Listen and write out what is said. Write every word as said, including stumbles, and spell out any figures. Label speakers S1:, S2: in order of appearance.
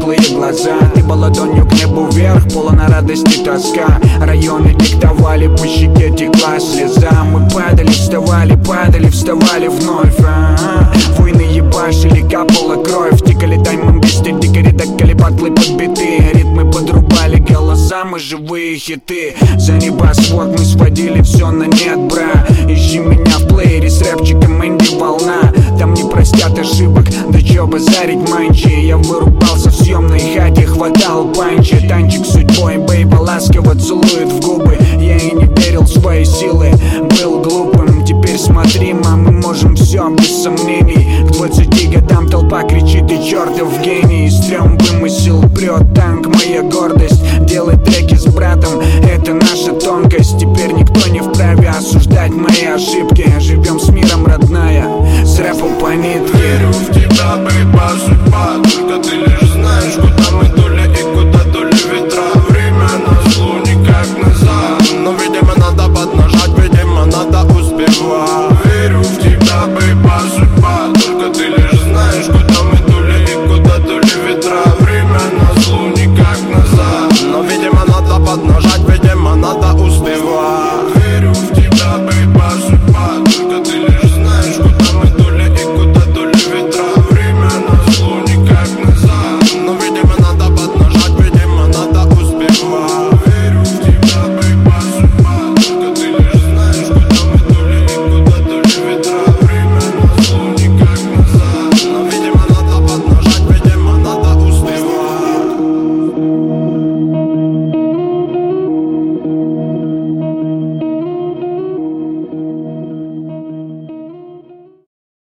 S1: теплые глаза. Ты была ладонью к небу вверх, полна радости тоска. Районы диктовали, по щеке текла слеза. Мы падали, вставали, падали, вставали вновь. А-а-а. Войны ебашили, капала кровь. Тикали таймом без дикари, дакали батлы подбитые. Ритмы подрубали голоса, мы живые хиты. За небосвод мы сводили все на нет, бра. Ищи меня в плеере с рэпчиком Энди Волна. Там не простят ошибок, да чё базарить манчи. Я вырубался в съемной хате, хватал панчи. Танчик судьбой, бейба ласково целует в губы. Я и не верил в свои силы, был глупым. Теперь смотри, мам, мы можем все без сомнений. К двадцати годам толпа кричит, ты чертов гений. Стрём вымысел, прет танк, моя гордость. Делать треки с братом, это наша тонкость. Теперь никто не вправе осуждать мои ошибки. Живем с миром, родная, с рэпом по нитке.
S2: Верю в тебя, бейба, судьба.